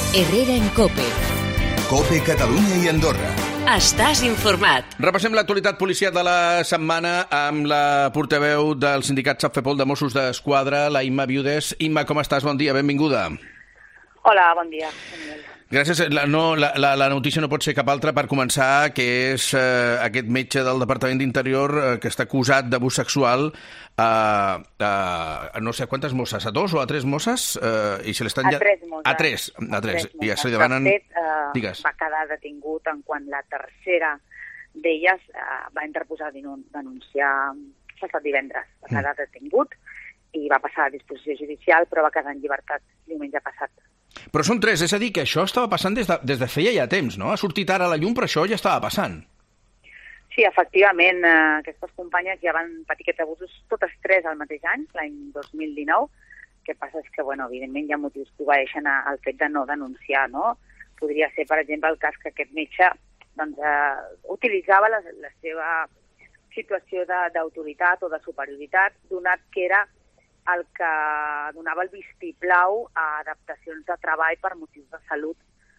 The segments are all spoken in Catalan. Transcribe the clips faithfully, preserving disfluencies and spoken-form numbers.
Herrera en COPE. COPE Catalunya i Andorra. Estàs informat. Repassem l'actualitat policial de la setmana amb la portaveu del sindicat SAPFEPOL de Mossos d'Esquadra, la Imma Viudes. Imma, com estàs? Bon dia, benvinguda. Hola, bon dia. Gràcies. La, no, la, la, la notícia no pot ser cap altra per començar, que és eh, aquest metge del Departament d'Interior eh, que està acusat d'abús sexual a, a, a no sé quantes mosses, a dos o a tres mosses? Eh, i se l'estan a tres mosses. A tres, a tres. A I ja se li de demanen... fet, eh, Digues. va quedar detingut en quan la tercera d'elles eh, va interposar denúncia passat divendres. Va quedar detingut i va passar a disposició judicial, però va quedar en llibertat diumenge passat. Però són tres, és a dir, que això estava passant des de, des de feia ja temps, no? Ha sortit ara a la llum, però això ja estava passant. Sí, efectivament, eh, aquestes companyes ja van patir aquests abusos totes tres al mateix any, l'any dos mil dinou. El que passa és que, bueno, evidentment hi ha motius que obeeixen al fet de no denunciar, no? Podria ser, per exemple, el cas que aquest metge doncs, eh, utilitzava la, la seva situació d'autoritat o de superioritat, donat que era el que donava el vistiplau a adaptacions de treball per motius de salut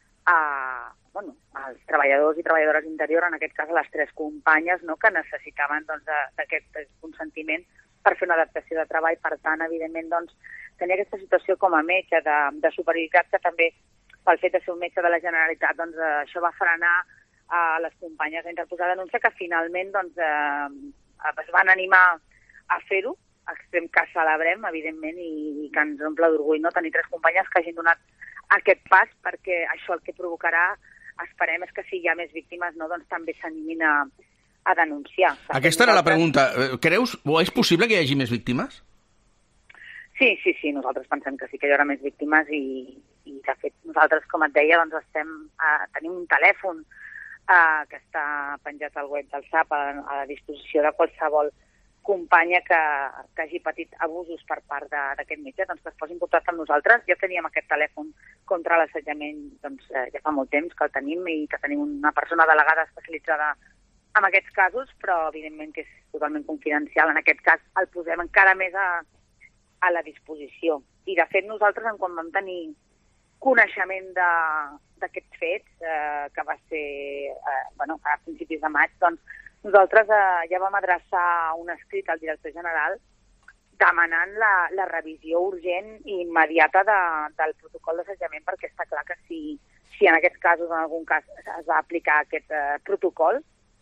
a, bueno, als treballadors i treballadores d'interior, en aquest cas a les tres companyes, no?, que necessitaven doncs, d'aquest consentiment per fer una adaptació de treball. Per tant, evidentment, doncs, tenia aquesta situació com a metge de, de superioritat, que també, pel fet de ser un metge de la Generalitat, doncs, eh, això va frenar a les companyes a interposar denúncia, que finalment doncs, eh, es van animar a fer-ho, extrem que celebrem, evidentment, i, i que ens omple d'orgull, no?, tenir tres companyes que hagin donat aquest pas, perquè això el que provocarà, esperem, és que si hi ha més víctimes, no, doncs també s'animin a, a denunciar. Aquesta era la pregunta. Creus, o és possible que hi hagi més víctimes? Sí, sí, sí, nosaltres pensem que sí que hi haurà més víctimes i, i de fet, nosaltres, com et deia, doncs estem, eh, tenim un telèfon eh, que està penjat al web del SAP a, a la disposició de qualsevol companya que, que hagi patit abusos per part d'aquest metge, doncs que es posi en contacte amb nosaltres. Ja teníem aquest telèfon contra l'assetjament doncs, eh, ja fa molt temps que el tenim i que tenim una persona delegada especialitzada en aquests casos, però evidentment que és totalment confidencial. En aquest cas el posem encara més a, a la disposició. I de fet nosaltres, en quan vam tenir coneixement d'aquests fets, eh, que va ser eh, bueno, a principis de maig, doncs nosaltres eh, ja vam adreçar un escrit al director general demanant la, la revisió urgent i immediata de, del protocol d'assetjament, perquè està clar que si, si en aquests casos, en algun cas, es va aplicar aquest eh, protocol,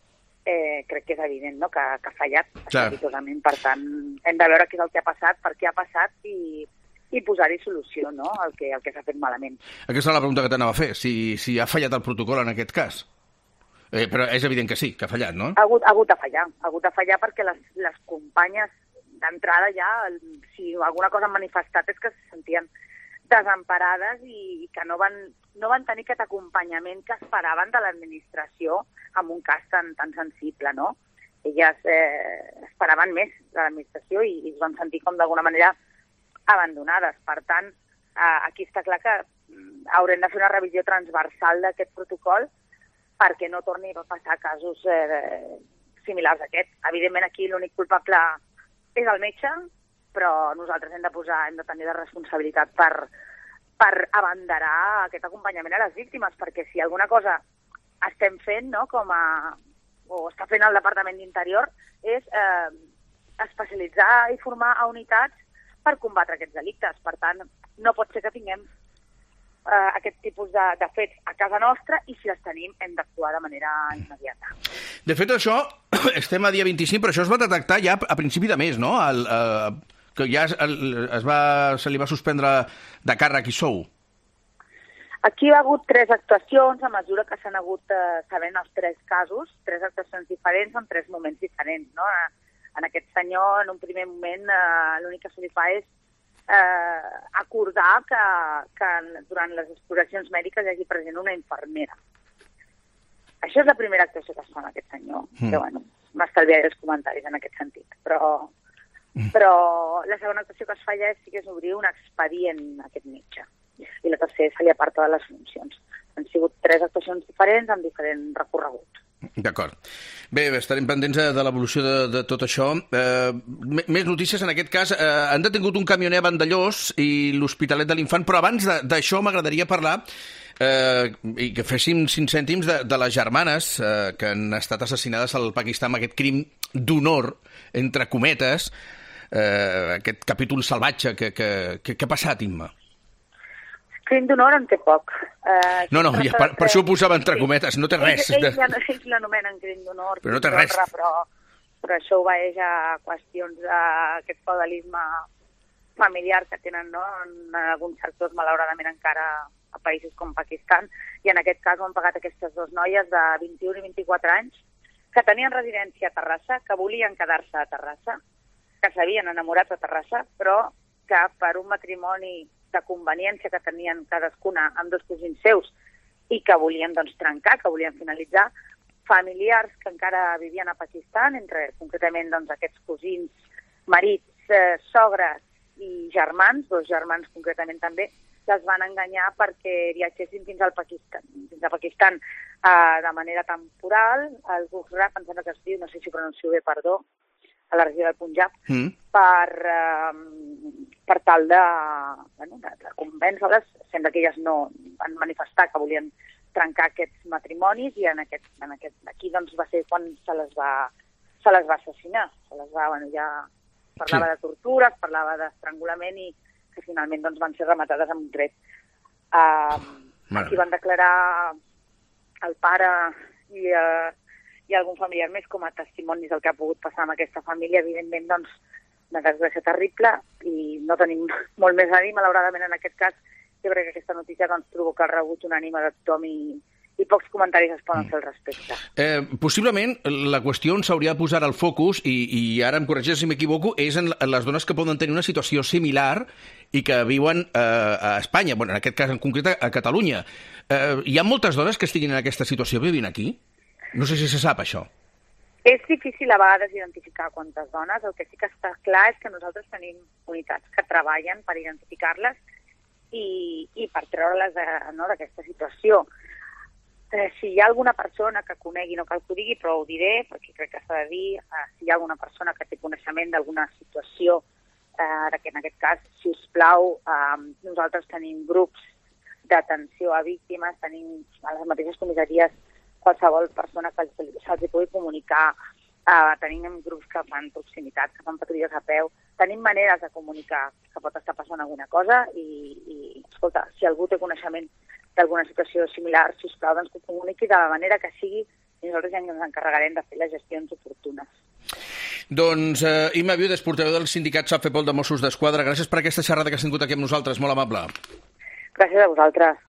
eh, crec que és evident, no?, que, que ha fallat estrepitosament. Per tant, hem de veure què és el que ha passat, per què ha passat i, i posar-hi solució, no?, al que, al que s'ha fet malament. Aquesta és la pregunta que t'anava a fer, si, si ha fallat el protocol en aquest cas. Eh, però és evident que sí, que ha fallat, no? Ha hagut, ha hagut de fallar, ha hagut de fallar perquè les, les companyes d'entrada ja, si alguna cosa han manifestat és que se sentien desemparades i, i que no van, no van tenir aquest acompanyament que esperaven de l'administració en un cas tan, tan sensible, no? Elles eh, esperaven més de l'administració i, i es van sentir com d'alguna manera abandonades. Per tant, eh, aquí està clar que haurem de fer una revisió transversal d'aquest protocol perquè no torni a passar casos eh, similars a aquest. Evidentment, aquí l'únic culpable és el metge, però nosaltres hem de posar, hem de tenir la responsabilitat per, per abanderar aquest acompanyament a les víctimes, perquè si alguna cosa estem fent, no?, com a, o està fent el Departament d'Interior, és eh, especialitzar i formar a unitats per combatre aquests delictes. Per tant, no pot ser que tinguem Uh, aquest tipus de, de fets a casa nostra i si els tenim hem d'actuar de manera immediata. De fet, això, estem a dia vint-i-cinc, però això es va detectar ja a principi de mes, no? El, uh, que ja es, el, es va, se li va suspendre de càrrec i sou. Aquí hi ha hagut tres actuacions a mesura que s'han hagut uh, sabent els tres casos, tres actuacions diferents en tres moments diferents, no? En aquest senyor, en un primer moment, uh, l'únic que se li fa és Eh, acordar que, que durant les exploracions mèdiques hi hagi present una infermera. Això és la primera actuació que es fa en aquest senyor, mm. que bueno, m'estalviaré els comentaris en aquest sentit, però, mm. però la segona actuació que es fa ja és, sí que és obrir un expedient a aquest metge, i la tercera se li aparta de les funcions. Han sigut tres actuacions diferents amb diferent recorregut. D'acord. Bé, estarem pendents de l'evolució de, de tot això. Eh, més notícies, en aquest cas. Eh, han detingut un camioner a Vandellós i l'Hospitalet de l'Infant, però abans d'això m'agradaria parlar eh, i que féssim cinc cèntims de, de les germanes eh, que han estat assassinades al Pakistan amb aquest crim d'honor, entre cometes, eh, aquest capítol salvatge que, que, que, que ha passat, Imma? Crim d'honor en té poc. Uh, no, no, ja, per, per això ho posava entre cometes, no té res. Ells, ells, ells l'anomenen crim d'honor, però no té res. Però, però això obeeix a qüestions d'aquest feudalisme familiar que tenen, no?, en alguns sectors, malauradament, encara a països com Pakistan, i en aquest cas ho han pagat aquestes dues noies de vint-i-un i vint-i-quatre anys que tenien residència a Terrassa, que volien quedar-se a Terrassa, que s'havien enamorat a Terrassa, però que per un matrimoni de conveniència que tenien cadascuna amb dos cosins seus i que volien doncs, trencar, que volien finalitzar, familiars que encara vivien a Pakistan, entre concretament doncs, aquests cosins, marits, eh, sogres i germans, dos germans concretament també, les van enganyar perquè viatgessin fins al Pakistan, fins a Pakistan eh, de manera temporal, al Gujarat, em sembla que es diu, no sé si pronuncio bé, perdó, a la regió del Punjab, mm. per, eh, per tal de, bueno, de, de convèncer-les. Sembla que elles no van manifestar que volien trencar aquests matrimonis i en aquest, en aquest, aquí doncs, va ser quan se les va, se les va assassinar. Se les va, bueno, ja parlava sí. de tortures, parlava d'estrangulament i que finalment doncs, van ser rematades amb un tret. Uh, aquí van declarar el pare i... Uh, i algun familiar més com a testimonis del que ha pogut passar amb aquesta família. Evidentment, doncs, una desgràcia terrible i no tenim molt més a dir. Malauradament, en aquest cas, jo crec que aquesta notícia doncs, provoca el rebuig unànime de tothom i, i pocs comentaris es poden fer al respecte. Eh, possiblement, la qüestió on s'hauria de posar el focus, i, i ara em corregeix si m'equivoco, és en les dones que poden tenir una situació similar i que viuen eh, a Espanya, bueno, en aquest cas en concret a Catalunya. Eh, hi ha moltes dones que estiguin en aquesta situació vivint aquí? No sé si se sap, això. És difícil a vegades identificar quantes dones. El que sí que està clar és que nosaltres tenim unitats que treballen per identificar-les i, i per treure-les d'aquesta no, situació. Eh, si hi ha alguna persona que conegui, no cal que ho digui, però ho diré, perquè crec que s'ha de dir, eh, si hi ha alguna persona que té coneixement d'alguna situació, eh, que en aquest cas, si us plau, eh, nosaltres tenim grups d'atenció a víctimes, tenim a les mateixes comissaries qualsevol persona que se'ls pugui comunicar, eh, tenim grups que fan proximitat, que fan patrulles a peu, tenim maneres de comunicar que pot estar passant alguna cosa i, i escolta, si algú té coneixement d'alguna situació similar, sisplau, doncs que comuniqui de la manera que sigui i nosaltres ja ens encarregarem de fer les gestions oportunes. Doncs eh, Imma Viudes, portaveu del sindicat SAFEPOL de Mossos d'Esquadra, gràcies per aquesta xerrada que has tingut aquí amb nosaltres, molt amable. Gràcies a vosaltres.